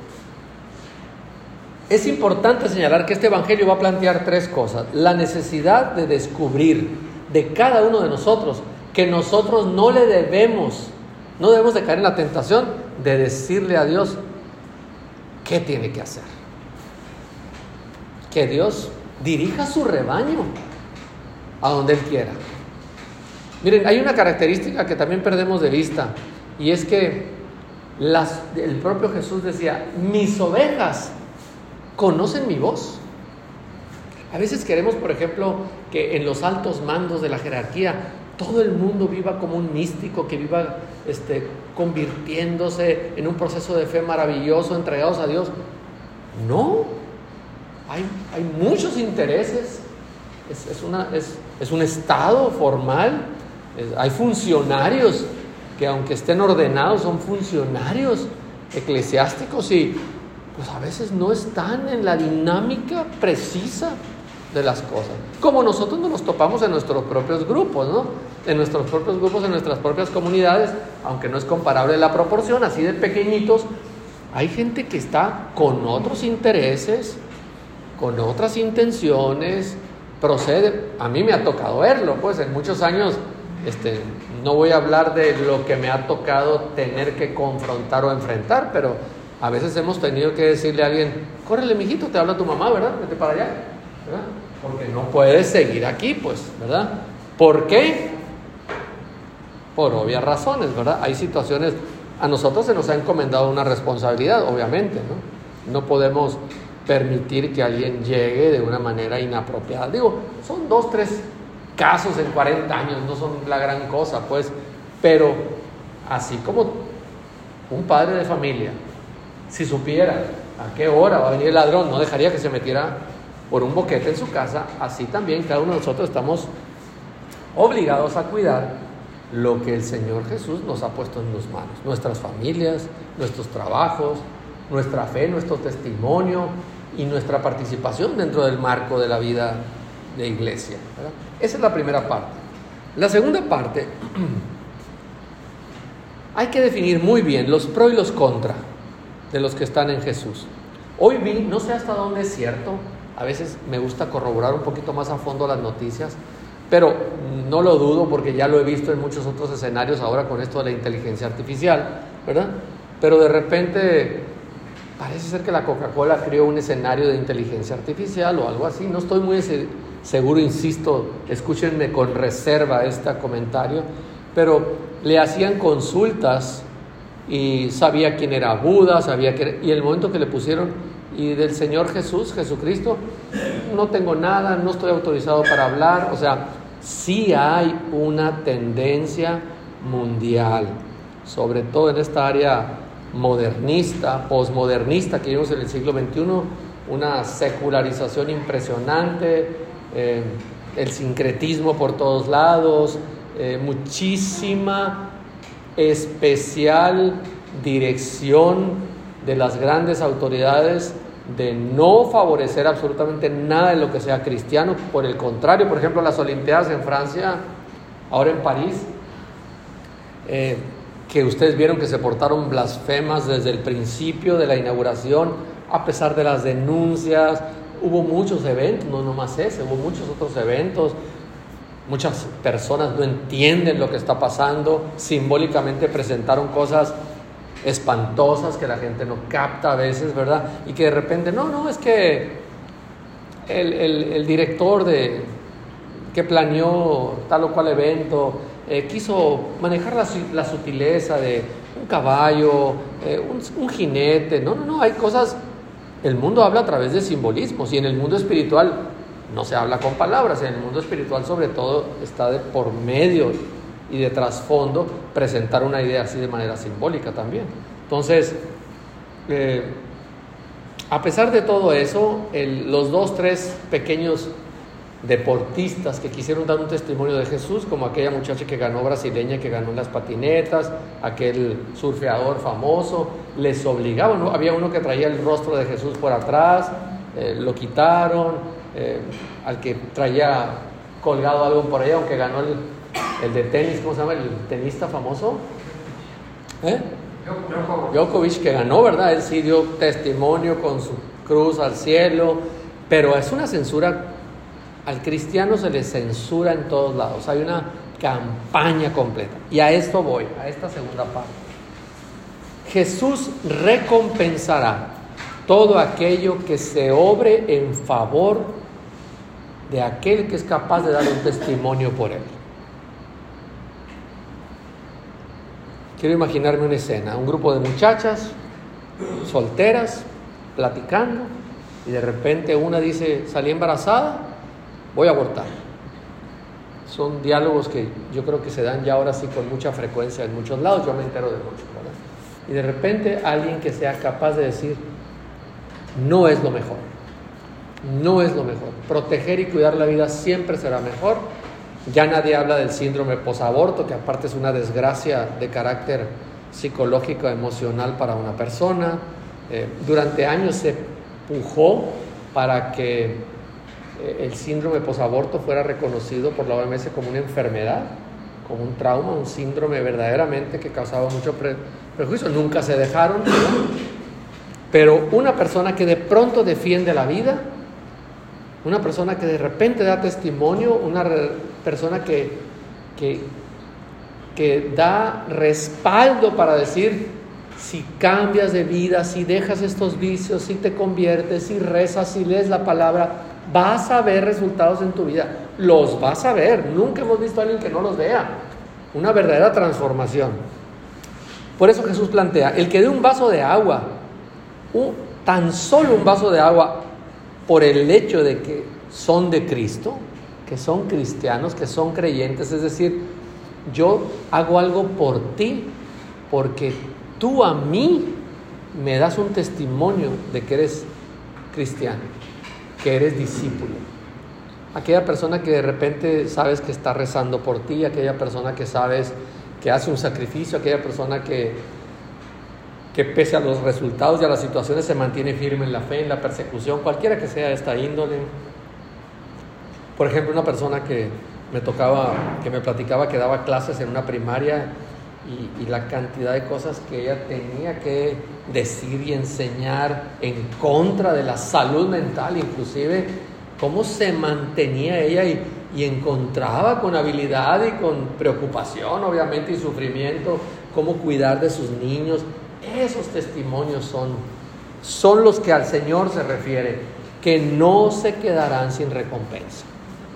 es importante señalar que este evangelio va a plantear tres cosas: la necesidad de descubrir de cada uno de nosotros que nosotros no debemos de caer en la tentación de decirle a Dios qué tiene que hacer. Que Dios dirija su rebaño a donde Él quiera. Miren, hay una característica que también perdemos de vista, y es que el propio Jesús decía: mis ovejas conocen mi voz. A veces queremos, por ejemplo, que en los altos mandos de la jerarquía todo el mundo viva como un místico, que viva convirtiéndose en un proceso de fe maravilloso, entregados a Dios. No, hay muchos intereses. Es un estado formal. Hay funcionarios que, aunque estén ordenados, son funcionarios eclesiásticos y pues a veces no están en la dinámica precisa de las cosas, como nosotros nos topamos en nuestros propios grupos, ¿no? En nuestros propios grupos, en nuestras propias comunidades, aunque no es comparable la proporción, así de pequeñitos, hay gente que está con otros intereses, con otras intenciones, procede. A mí me ha tocado verlo, pues en muchos años, no voy a hablar de lo que me ha tocado tener que confrontar o enfrentar, pero a veces hemos tenido que decirle a alguien: córrele, mijito, te habla tu mamá, ¿verdad? Vete para allá, ¿verdad? Porque no puedes seguir aquí, pues, ¿verdad? ¿Por qué? Por obvias razones, ¿verdad? Hay situaciones, a nosotros se nos ha encomendado una responsabilidad, obviamente, ¿no? No podemos permitir que alguien llegue de una manera inapropiada. Digo, son 2, 3 casos en 40 años, no son la gran cosa, pues, pero así como un padre de familia, si supiera a qué hora va a venir el ladrón, no dejaría que se metiera por un boquete en su casa. Así también cada uno de nosotros estamos obligados a cuidar lo que el Señor Jesús nos ha puesto en sus manos: nuestras familias, nuestros trabajos, nuestra fe, nuestro testimonio y nuestra participación dentro del marco de la vida de iglesia, ¿verdad? Esa es la primera parte. La segunda parte, hay que definir muy bien los pros y los contras de los que están en Jesús. Hoy vi, no sé hasta dónde es cierto, a veces me gusta corroborar un poquito más a fondo las noticias, pero no lo dudo porque ya lo he visto en muchos otros escenarios ahora con esto de la inteligencia artificial, ¿verdad? Pero de repente parece ser que la Coca-Cola creó un escenario de inteligencia artificial o algo así. No estoy muy seguro, insisto, escúchenme con reserva este comentario, pero le hacían consultas y sabía quién era Buda, y el momento que le pusieron: y del Señor Jesucristo, no tengo nada, no estoy autorizado para hablar. O sea, sí hay una tendencia mundial, sobre todo en esta área modernista, posmodernista que vivimos en el siglo XXI, una secularización impresionante, el sincretismo por todos lados, muchísima especial dirección de las grandes autoridades de no favorecer absolutamente nada de lo que sea cristiano. Por el contrario, por ejemplo, las Olimpiadas en Francia, ahora en París, que ustedes vieron que se portaron blasfemas desde el principio de la inauguración, a pesar de las denuncias. Hubo muchos eventos, no nomás ese, hubo muchos otros eventos. Muchas personas no entienden lo que está pasando, simbólicamente presentaron cosas espantosas que la gente no capta a veces, ¿verdad? Y que de repente, no, es que el director que planeó tal o cual evento quiso manejar la sutileza de un caballo, un jinete. No, hay cosas. El mundo habla a través de simbolismos, y en el mundo espiritual no se habla con palabras. En el mundo espiritual, sobre todo, está de por medio y de trasfondo presentar una idea así de manera simbólica también. Entonces, a pesar de todo eso, los 2, 3 pequeños deportistas que quisieron dar un testimonio de Jesús, como aquella muchacha que ganó brasileña, que ganó en las patinetas, aquel surfeador famoso. Les obligaban, ¿no? Había uno que traía el rostro de Jesús por atrás, lo quitaron, al que traía colgado algo por ahí, aunque ganó el de tenis, ¿cómo se llama? El tenista famoso, Djokovic, que ganó, ¿verdad? Él sí dio testimonio con su cruz al cielo, pero es una censura. Al cristiano se le censura en todos lados. Hay una campaña completa. Y a esto voy, a esta segunda parte. Jesús recompensará todo aquello que se obre en favor de aquel que es capaz de dar un testimonio por él. Quiero imaginarme una escena, un grupo de muchachas solteras platicando, y de repente una dice: salí embarazada, voy a abortar. Son diálogos que yo creo que se dan ya ahora sí con mucha frecuencia en muchos lados. Yo me entero de muchos, ¿verdad? Y de repente alguien que sea capaz de decir: no es lo mejor, no es lo mejor. Proteger y cuidar la vida siempre será mejor. Ya nadie habla del síndrome posaborto, que aparte es una desgracia de carácter psicológico, emocional para una persona. Durante años se pujó para que el síndrome posaborto fuera reconocido por la OMS como una enfermedad, como un trauma, un síndrome verdaderamente que causaba mucho prejuicio. Nunca se dejaron, ¿no? Pero una persona que de pronto defiende la vida, una persona que de repente da testimonio, una persona que da respaldo para decir: si cambias de vida, si dejas estos vicios, si te conviertes, si rezas, si lees la palabra, vas a ver resultados en tu vida. Los vas a ver. Nunca hemos visto a alguien que no los vea. Una verdadera transformación. Por eso Jesús plantea: el que dé un vaso de agua, tan solo un vaso de agua, por el hecho de que son de Cristo, que son cristianos, que son creyentes, es decir, yo hago algo por ti, porque tú a mí me das un testimonio de que eres cristiano, que eres discípulo. Aquella persona que de repente sabes que está rezando por ti, aquella persona que sabes que hace un sacrificio, aquella persona que pese a los resultados y a las situaciones se mantiene firme en la fe, en la persecución, cualquiera que sea esta índole. Por ejemplo, una persona que me platicaba que daba clases en una primaria, y la cantidad de cosas que ella tenía que decir y enseñar en contra de la salud mental, inclusive cómo se mantenía ella y encontraba con habilidad y con preocupación, obviamente, y sufrimiento, cómo cuidar de sus niños. Esos testimonios son los que al Señor se refiere, que no se quedarán sin recompensa.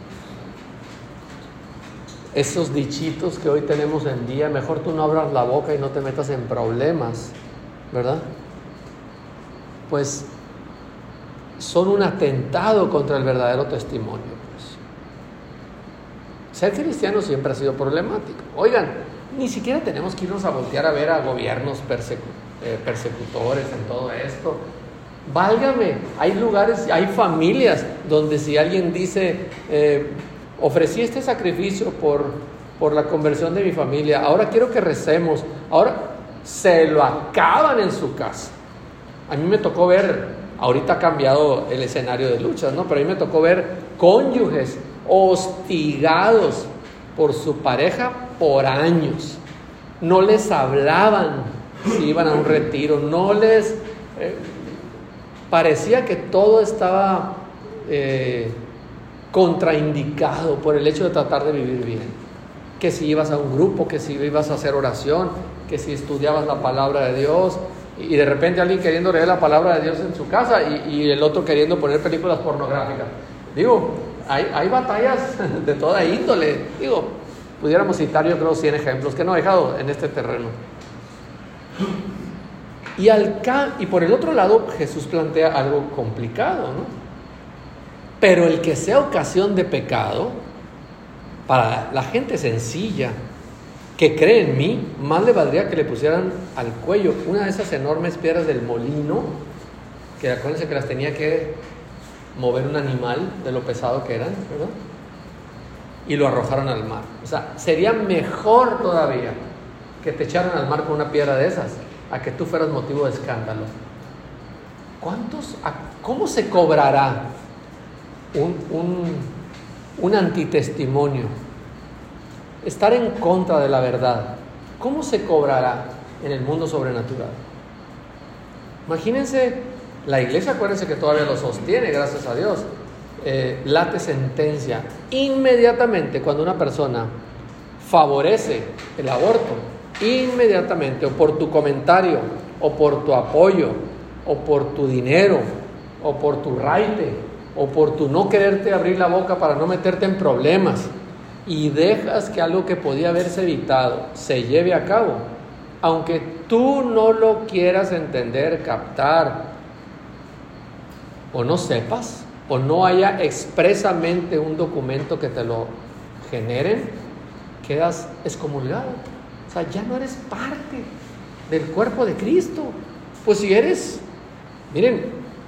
Esos dichitos que hoy tenemos en día: mejor tú no abras la boca y no te metas en problemas, ¿verdad? Pues son un atentado contra el verdadero testimonio. Pues ser cristiano siempre ha sido problemático. Oigan, ni siquiera tenemos que irnos a voltear a ver a gobiernos persecutores en todo esto. Válgame, hay lugares, hay familias donde si alguien dice: ofrecí este sacrificio por la conversión de mi familia, ahora quiero que recemos, ahora se lo acaban en su casa. A mí me tocó ver, ahorita ha cambiado el escenario de luchas, ¿no? Pero a mí me tocó ver cónyuges hostigados por su pareja por años. No les hablaban si iban a un retiro, no les parecía que todo estaba contraindicado por el hecho de tratar de vivir bien. Que si ibas a un grupo, que si ibas a hacer oración, que si estudiabas la palabra de Dios, y de repente alguien queriendo leer la palabra de Dios en su casa y el otro queriendo poner películas pornográficas. Digo, hay batallas de toda índole. Digo, pudiéramos citar yo creo 100 ejemplos que no he dejado en este terreno. Y por el otro lado Jesús plantea algo complicado, ¿no? Pero el que sea ocasión de pecado, para la gente sencilla que cree en mí, más le valdría que le pusieran al cuello una de esas enormes piedras del molino, que acuérdense que las tenía que mover un animal de lo pesado que eran, ¿verdad? Y lo arrojaron al mar. O sea, sería mejor todavía que te echaran al mar con una piedra de esas, a que tú fueras motivo de escándalo. ¿Cómo se cobrará un antitestimonio? Estar en contra de la verdad, ¿cómo se cobrará en el mundo sobrenatural? Imagínense, la iglesia, acuérdense que todavía lo sostiene, gracias a Dios. Late sentencia inmediatamente cuando una persona favorece el aborto, inmediatamente, o por tu comentario, o por tu apoyo, o por tu dinero, o por tu raite, o por tu no quererte abrir la boca para no meterte en problemas, y dejas que algo que podía haberse evitado se lleve a cabo, aunque tú no lo quieras entender, captar, o no sepas, o no haya expresamente un documento que te lo generen, quedas excomulgado. O sea, ya no eres parte del cuerpo de Cristo. Pues si eres, miren,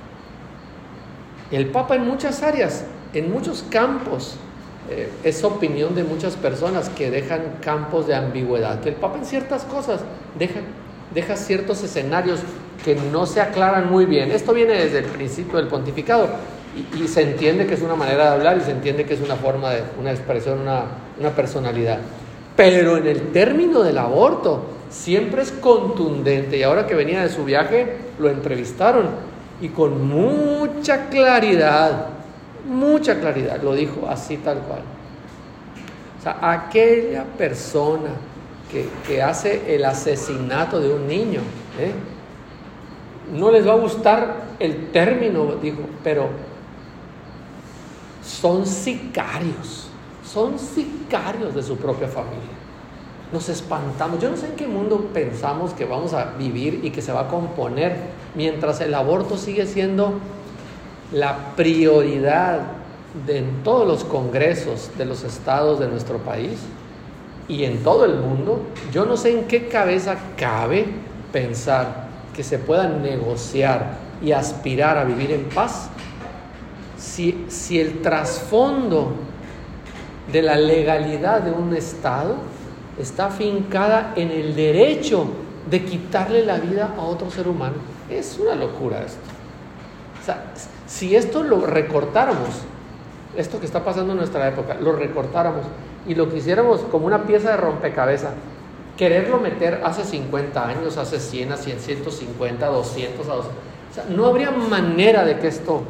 el Papa en muchas áreas, en muchos campos, es opinión de muchas personas que dejan campos de ambigüedad, que el Papa en ciertas cosas deja ciertos escenarios que no se aclaran muy bien. Esto viene desde el principio del pontificado y se entiende que es una manera de hablar y se entiende que es una forma de una expresión, una personalidad. Pero en el término del aborto siempre es contundente, y ahora que venía de su viaje lo entrevistaron y con mucha claridad lo dijo así tal cual. O sea, aquella persona que hace el asesinato de un niño, no les va a gustar el término, dijo, pero son sicarios de su propia familia. Nos espantamos. Yo no sé en qué mundo pensamos que vamos a vivir y que se va a componer mientras el aborto sigue siendo la prioridad en todos los congresos de los estados de nuestro país y en todo el mundo. Yo no sé en qué cabeza cabe pensar que se pueda negociar y aspirar a vivir en paz si el trasfondo de la legalidad de un estado está afincada en el derecho de quitarle la vida a otro ser humano. Es una locura esto. O sea, si esto lo recortáramos, esto que está pasando en nuestra época, lo recortáramos y lo quisiéramos como una pieza de rompecabezas, quererlo meter hace 50 años, hace 100, hace 150, 200, o sea, no habría manera de que esto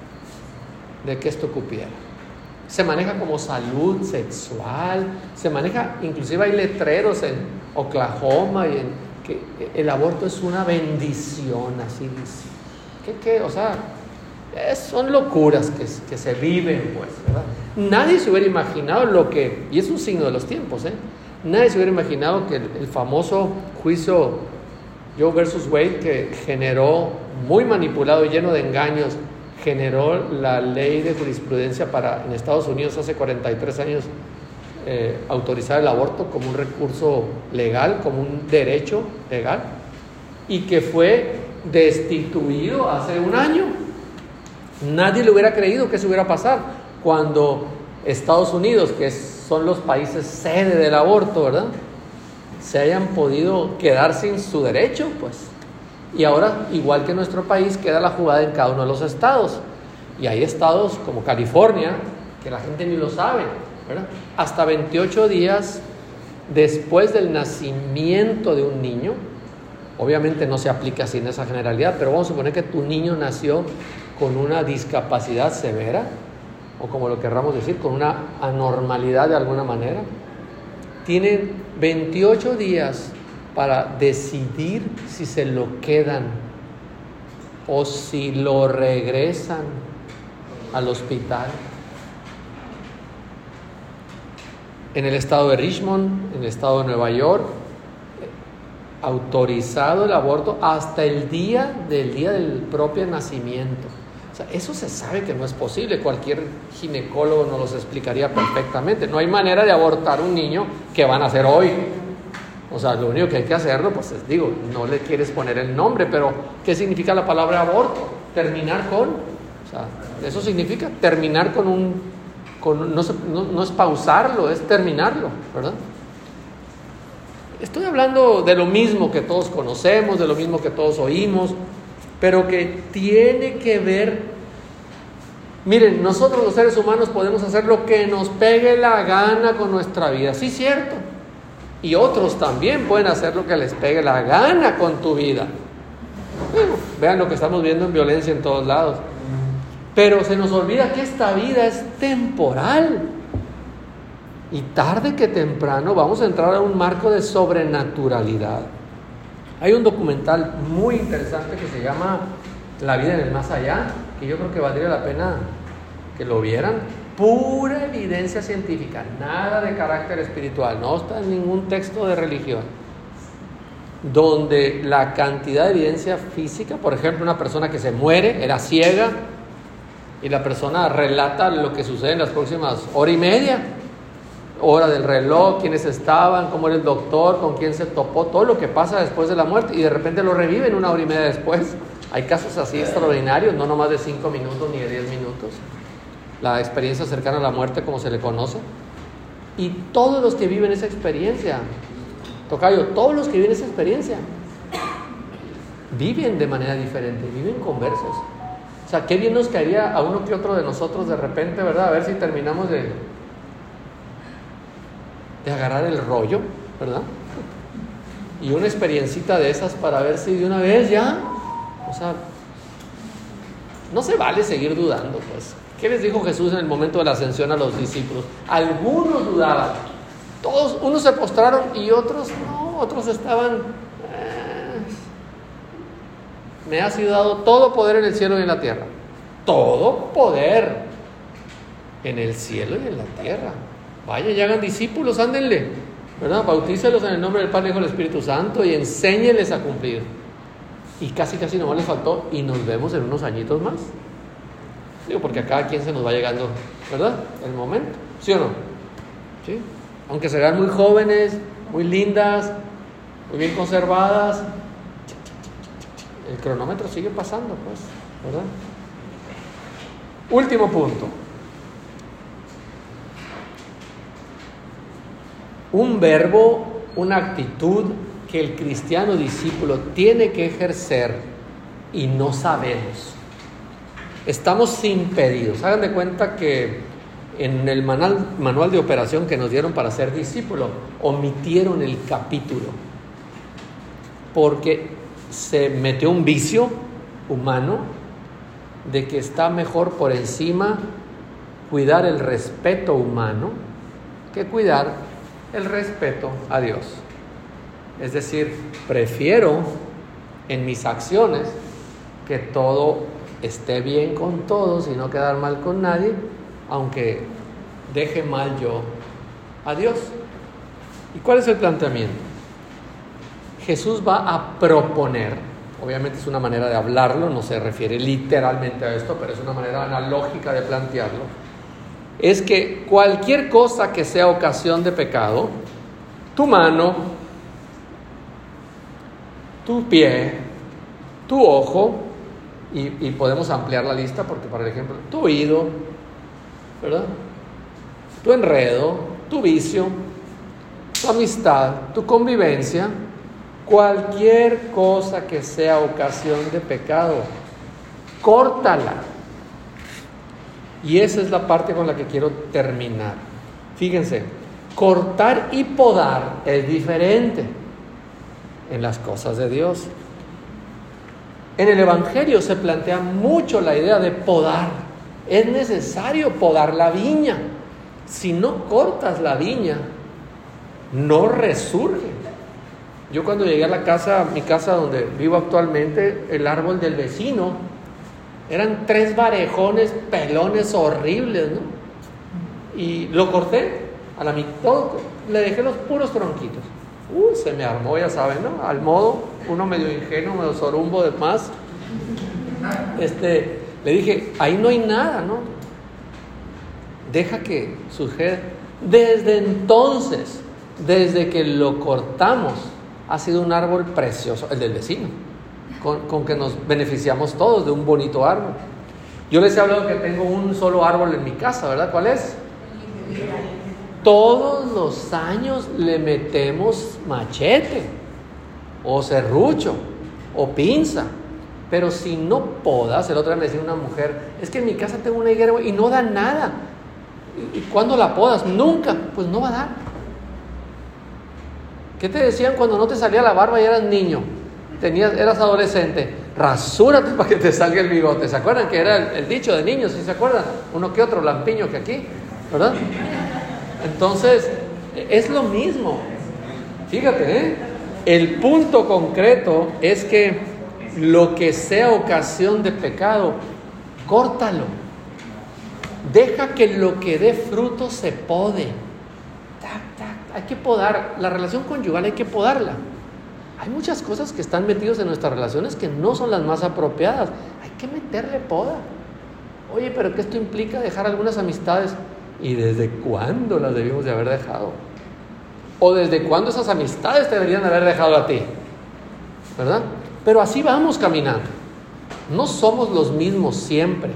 cupiera. Se maneja como salud sexual, se maneja, inclusive hay letreros en Oklahoma y en que el aborto es una bendición, así dice. ¿Qué? O sea, son locuras que se viven, pues, ¿verdad? Nadie se hubiera imaginado y es un signo de los tiempos, nadie se hubiera imaginado que el famoso juicio Roe versus Wade, que generó, muy manipulado y lleno de engaños, generó la ley de jurisprudencia para, en Estados Unidos hace 43 años, autorizar el aborto como un recurso legal, como un derecho legal, y que fue destituido hace un año. Nadie le hubiera creído que eso hubiera pasar cuando Estados Unidos, que son los países sede del aborto, ¿verdad?, se hayan podido quedar sin su derecho, pues. Y ahora, igual que nuestro país, queda la jugada en cada uno de los estados. Y hay estados como California, que la gente ni lo sabe, ¿verdad? Hasta 28 días después del nacimiento de un niño, obviamente no se aplica así en esa generalidad, pero vamos a suponer que tu niño nació con una discapacidad severa, o como lo querramos decir, con una anormalidad de alguna manera. Tienen 28 días para decidir si se lo quedan o si lo regresan al hospital. En el estado de Richmond, en el estado de Nueva York, autorizado el aborto hasta el día del propio nacimiento. O sea, eso se sabe que no es posible. Cualquier ginecólogo nos lo explicaría perfectamente. No hay manera de abortar un niño que van a hacer hoy. O sea, lo único que hay que hacerlo, pues no le quieres poner el nombre, pero ¿qué significa la palabra aborto? Terminar con O sea, eso significa terminar no es pausarlo, es terminarlo, ¿verdad? Estoy hablando de lo mismo que todos conocemos, de lo mismo que todos oímos, pero que tiene que ver. Miren, nosotros los seres humanos podemos hacer lo que nos pegue la gana con nuestra vida, sí, cierto. Y otros también pueden hacer lo que les pegue la gana con tu vida. Bueno, vean lo que estamos viendo en violencia en todos lados. Pero se nos olvida que esta vida es temporal. Y tarde que temprano vamos a entrar a un marco de sobrenaturalidad. Hay un documental muy interesante que se llama La vida en el más allá, que yo creo que valdría la pena que lo vieran. Pura evidencia científica, nada de carácter espiritual, no está en ningún texto de religión. Donde la cantidad de evidencia física, por ejemplo, una persona que se muere, era ciega, y la persona relata lo que sucede en las próximas hora y media, hora del reloj, quiénes estaban, cómo era el doctor, con quién se topó, todo lo que pasa después de la muerte, y de repente lo reviven una hora y media después. Hay casos así extraordinarios, no nomás de 5 minutos ni de 10 minutos. La experiencia cercana a la muerte, como se le conoce. Y todos los que viven esa experiencia, tocayo, todos los que viven esa experiencia viven de manera diferente, viven conversos. O sea, qué bien nos caería a uno que otro de nosotros de repente, ¿verdad? A ver si terminamos de agarrar el rollo, ¿verdad? Y una experiencita de esas para ver si de una vez ya, o sea, no se vale seguir dudando, pues. ¿Qué les dijo Jesús en el momento de la ascensión a los discípulos? Algunos dudaban, todos, unos se postraron y otros no, otros estaban, me ha sido dado todo poder en el cielo y en la tierra. Todo poder en el cielo y en la tierra. Vaya y hagan discípulos, ándenle, ¿verdad? Bautícelos en el nombre del Padre, Hijo y del Espíritu Santo y enséñenles a cumplir. Y casi nomás les faltó, y nos vemos en unos añitos más. Digo, porque a cada quien se nos va llegando, ¿verdad? El momento, ¿sí o no? ¿Sí? Aunque se vean muy jóvenes, muy lindas, muy bien conservadas, el cronómetro sigue pasando, pues, ¿verdad? Último punto. Un verbo, una actitud que el cristiano discípulo tiene que ejercer y no sabemos. Estamos impedidos. Hagan de cuenta que en el manual de operación que nos dieron para ser discípulo, omitieron el capítulo porque se metió un vicio humano de que está mejor por encima cuidar el respeto humano que cuidar el respeto a Dios. Es decir, prefiero en mis acciones que todo esté bien con todos y no quedar mal con nadie, aunque deje mal yo a Dios. ¿Y cuál es el planteamiento? Jesús va a proponer, obviamente es una manera de hablarlo, no se refiere literalmente a esto, pero es una manera analógica de plantearlo, es que cualquier cosa que sea ocasión de pecado, tu mano, tu pie, tu ojo, y podemos ampliar la lista porque, por ejemplo, tu oído, ¿verdad? Tu enredo, tu vicio, tu amistad, tu convivencia, cualquier cosa que sea ocasión de pecado, córtala. Y esa es la parte con la que quiero terminar. Fíjense, cortar y podar es diferente en las cosas de Dios. En el Evangelio se plantea mucho la idea de podar. Es necesario podar la viña. Si no cortas la viña, no resurge. Yo cuando llegué a mi casa donde vivo actualmente, el árbol del vecino, eran 3 varejones, pelones horribles, ¿no? Y lo corté a la mitad, le dejé los puros tronquitos. Se me armó, ya saben, ¿no? Al modo, uno medio ingenuo, medio sorumbo de más. Le dije, ahí no hay nada, ¿no? Deja que suceda. Desde entonces, desde que lo cortamos, ha sido un árbol precioso, el del vecino, con que nos beneficiamos todos de un bonito árbol. Yo les he hablado que tengo un solo árbol en mi casa, ¿verdad? ¿Cuál es? Todos los años le metemos machete, o serrucho, o pinza. Pero si no podas, el otro día me decía una mujer, es que en mi casa tengo una higuera y no da nada. ¿Y cuándo la podas? Nunca. Pues no va a dar. ¿Qué te decían cuando no te salía la barba y eras niño? Eras adolescente. Rasúrate para que te salga el bigote. ¿Se acuerdan que era el dicho de niños? ¿Sí se acuerdan? Uno que otro lampiño que aquí, ¿verdad? Entonces, es lo mismo. Fíjate, el punto concreto es que lo que sea ocasión de pecado, córtalo. Deja que lo que dé fruto se pode. Hay que podar. La relación conyugal hay que podarla. Hay muchas cosas que están metidas en nuestras relaciones que no son las más apropiadas. Hay que meterle poda. Oye, pero que esto implica dejar algunas amistades. ¿Y desde cuándo las debimos de haber dejado? ¿O desde cuándo esas amistades te deberían de haber dejado a ti? ¿Verdad? Pero así vamos caminando. No somos los mismos siempre.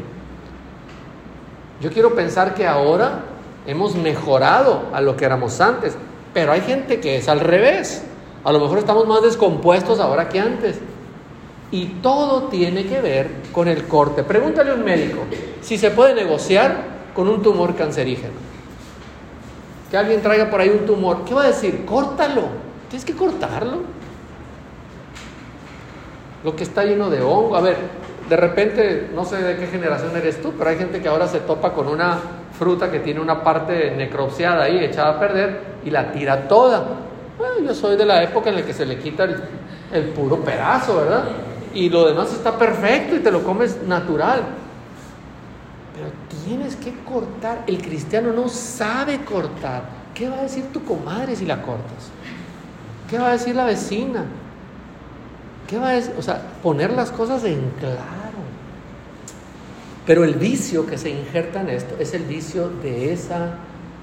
Yo quiero pensar que ahora hemos mejorado a lo que éramos antes, pero hay gente que es al revés. A lo mejor estamos más descompuestos ahora que antes. Y todo tiene que ver con el corte. Pregúntale a un médico si se puede negociar con un tumor cancerígeno. Que alguien traiga por ahí un tumor, ¿qué va a decir? Córtalo. Tienes que cortarlo. Lo que está lleno de hongo. A ver, de repente, no sé de qué generación eres tú, pero hay gente que ahora se topa con una fruta que tiene una parte necropsiada ahí, echada a perder, y la tira toda. Bueno, yo soy de la época en la que se le quita el puro pedazo, ¿verdad? Y lo demás está perfecto y te lo comes natural. Pero tienes que cortar. El cristiano no sabe cortar. ¿Qué va a decir tu comadre si la cortas? ¿Qué va a decir la vecina? ¿Qué va a decir? O sea, poner las cosas en claro. Pero el vicio que se injerta en esto es el vicio de esa...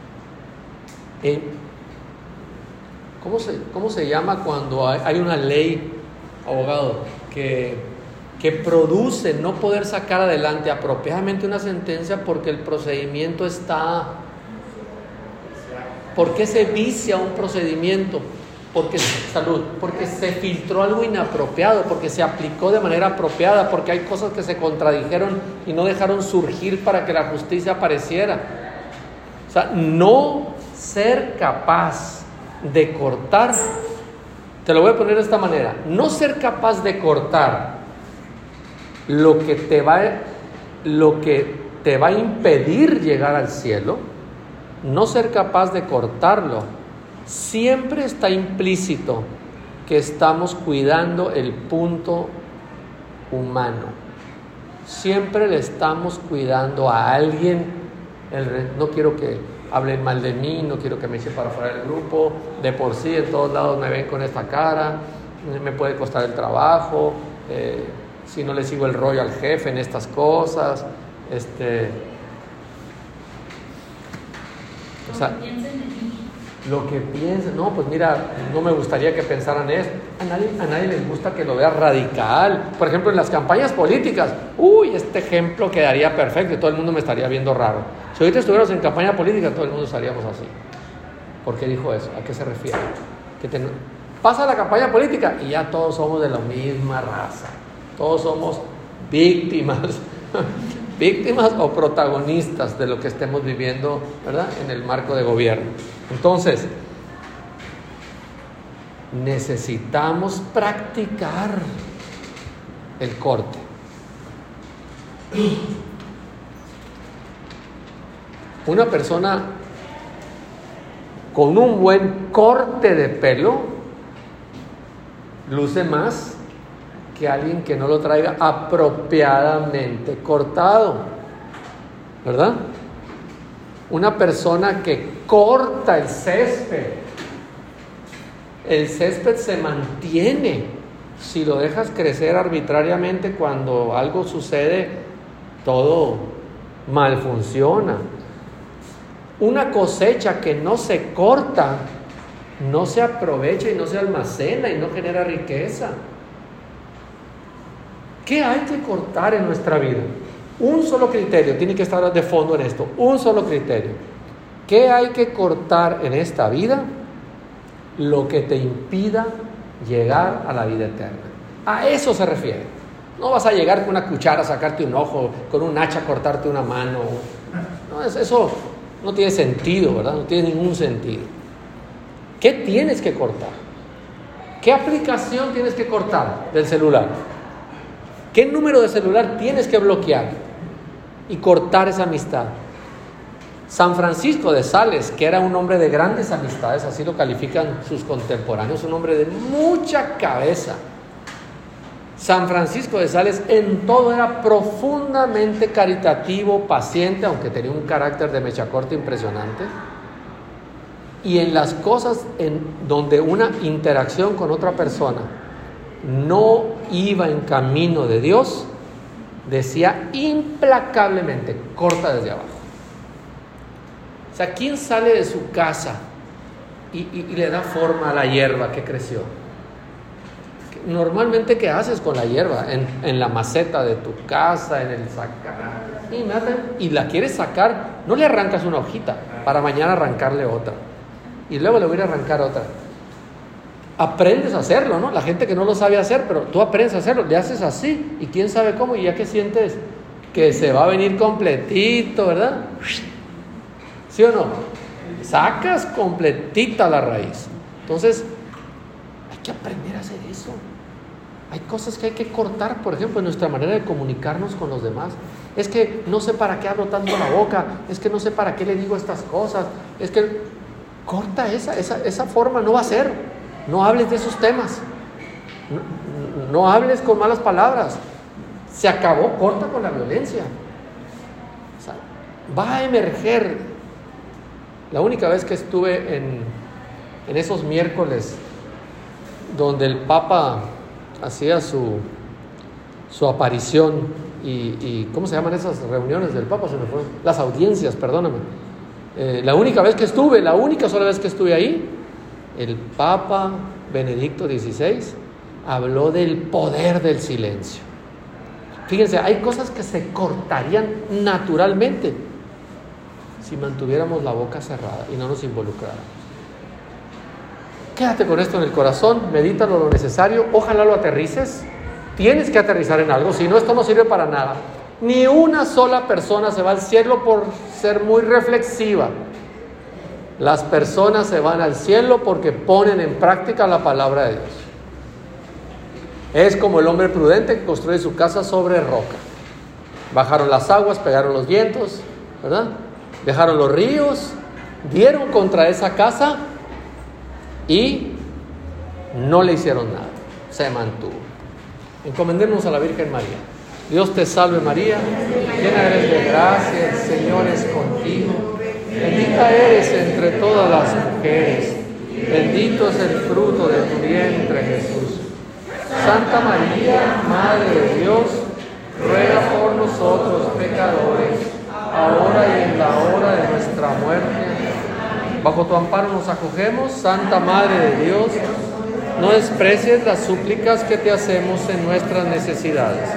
¿Cómo se llama cuando hay una ley, abogado, que produce no poder sacar adelante apropiadamente una sentencia porque el procedimiento está... ¿Por qué se vicia un procedimiento? Porque se filtró algo inapropiado, porque se aplicó de manera apropiada, porque hay cosas que se contradijeron y no dejaron surgir para que la justicia apareciera. O sea, no ser capaz de cortar, te lo voy a poner de esta manera, no ser capaz de cortar lo que te va a impedir llegar al cielo, no ser capaz de cortarlo, siempre está implícito que estamos cuidando el punto humano. Siempre le estamos cuidando a alguien. No quiero que hablen mal de mí, no quiero que me echen para fuera del grupo. De por sí, en todos lados me ven con esta cara. Me puede costar el trabajo. Si no le sigo el rollo al jefe en estas cosas. O sea, lo que piensen, no, pues mira, no me gustaría que pensaran esto. A nadie les gusta que lo vea radical. Por ejemplo, en las campañas políticas, este ejemplo quedaría perfecto y todo el mundo me estaría viendo raro. Si ahorita estuviéramos en campaña política, todo el mundo estaríamos así. ¿Por qué dijo eso? ¿A qué se refiere? Pasa la campaña política y ya todos somos de la misma raza. Todos somos víctimas. Víctimas o protagonistas de lo que estemos viviendo, ¿verdad? En el marco de gobierno. Entonces, necesitamos practicar el corte. Una persona con un buen corte de pelo luce más que alguien que no lo traiga apropiadamente cortado, ¿verdad? Una persona que corta el césped se mantiene. Si lo dejas crecer arbitrariamente, cuando algo sucede, todo mal funciona. Una cosecha que no se corta, no se aprovecha y no se almacena y no genera riqueza. ¿Qué hay que cortar en nuestra vida? Un solo criterio, tiene que estar de fondo en esto, un solo criterio. ¿Qué hay que cortar en esta vida? Lo que te impida llegar a la vida eterna. A eso se refiere. No vas a llegar con una cuchara a sacarte un ojo, con un hacha a cortarte una mano. No, eso no tiene sentido, ¿verdad? No tiene ningún sentido. ¿Qué tienes que cortar? ¿Qué aplicación tienes que cortar del celular? ¿Qué número de celular tienes que bloquear y cortar esa amistad? San Francisco de Sales, que era un hombre de grandes amistades, así lo califican sus contemporáneos, un hombre de mucha cabeza. San Francisco de Sales en todo era profundamente caritativo, paciente, aunque tenía un carácter de mecha corta impresionante. Y en las cosas en donde una interacción con otra persona no iba en camino de Dios, decía implacablemente, corta desde abajo. O sea, ¿quién sale de su casa y le da forma a la hierba que creció? Normalmente, ¿qué haces con la hierba? En la maceta de tu casa, en el sacar, y la quieres sacar, no le arrancas una hojita para mañana arrancarle otra y luego le voy a arrancar otra. Aprendes a hacerlo, ¿no? La gente que no lo sabe hacer, pero tú aprendes a hacerlo, le haces así y quién sabe cómo, y ya que sientes que se va a venir completito, ¿verdad? ¿Sí o no? Sacas completita la raíz. Entonces hay que aprender a hacer eso. Hay cosas que hay que cortar, por ejemplo, en nuestra manera de comunicarnos con los demás. Es que no sé para qué abro tanto la boca, es que no sé para qué le digo estas cosas, es que corta esa forma, no va a ser. No hables de esos temas, no hables con malas palabras. Se acabó, corta con la violencia. O sea, va a emerger. La única vez que estuve en esos miércoles donde el Papa hacía su aparición y ¿cómo se llaman esas reuniones del Papa? Se me fue. Las audiencias, perdóname. La única sola vez que estuve ahí, el Papa Benedicto XVI habló del poder del silencio. Fíjense, hay cosas que se cortarían naturalmente si mantuviéramos la boca cerrada y no nos involucráramos. Quédate con esto en el corazón, medítalo lo necesario, ojalá lo aterrices. Tienes que aterrizar en algo, si no, esto no sirve para nada. Ni una sola persona se va al cielo por ser muy reflexiva. Las personas se van al cielo porque ponen en práctica la palabra de Dios. Es como el hombre prudente que construye su casa sobre roca. Bajaron las aguas, pegaron los vientos, ¿verdad? Dejaron los ríos, dieron contra esa casa y no le hicieron nada. Se mantuvo. Encomendémonos a la Virgen María. Dios te salve María, llena eres de gracia, el Señor es contigo. Bendita eres entre todas las mujeres, bendito es el fruto de tu vientre, Jesús. Santa María, Madre de Dios, ruega por nosotros pecadores, ahora y en la hora de nuestra muerte. Bajo tu amparo nos acogemos, Santa Madre de Dios, no desprecies las súplicas que te hacemos en nuestras necesidades.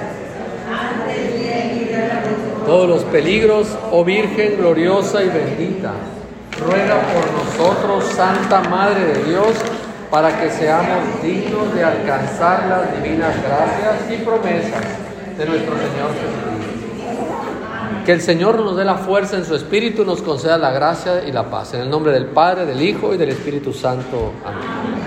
Todos los peligros, oh Virgen gloriosa y bendita, ruega por nosotros, Santa Madre de Dios, para que seamos dignos de alcanzar las divinas gracias y promesas de nuestro Señor Jesucristo. Que el Señor nos dé la fuerza en su Espíritu y nos conceda la gracia y la paz. En el nombre del Padre, del Hijo y del Espíritu Santo. Amén.